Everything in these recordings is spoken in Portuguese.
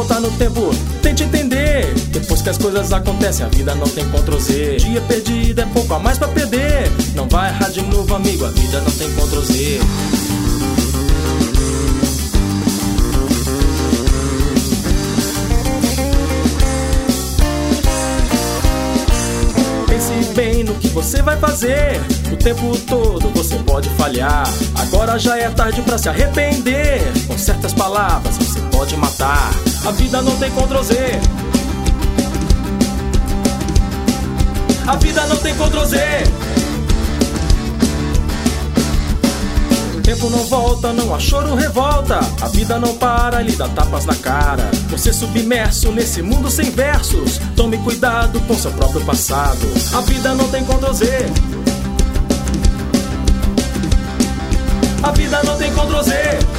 voltar no tempo, tente entender. Depois que as coisas acontecem, a vida não tem Ctrl Z. Dia perdido é pouco a mais pra perder. Não vai errar de novo, amigo, a vida não tem Ctrl Z. Pense bem no que você vai fazer. O tempo todo você pode falhar. Agora já é tarde pra se arrepender. Com certas palavras você pode matar. A vida não tem Ctrl Z. A vida não tem Ctrl Z. O tempo não volta, não há choro, revolta. A vida não para, lhe dá tapas na cara. Você submerso nesse mundo sem versos. Tome cuidado com seu próprio passado. A vida não tem Ctrl Z. A vida não tem Ctrl Z.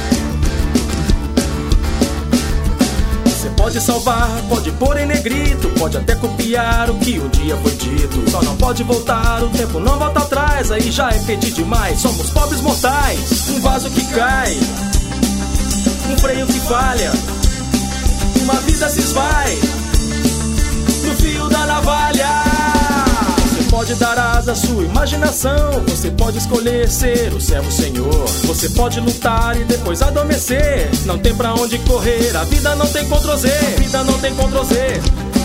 Você pode salvar, pode pôr em negrito, pode até copiar o que um dia foi dito. Só não pode voltar, o tempo não volta atrás. Aí já é pedir demais, somos pobres mortais. Um vaso que cai, um freio que falha, uma vida se esvai no fio da navalha. Você pode dar asa à sua imaginação. Você pode escolher ser o servo senhor. Você pode lutar e depois adormecer. Não tem pra onde correr, a vida não tem Ctrl Z. A vida não tem Ctrl Z.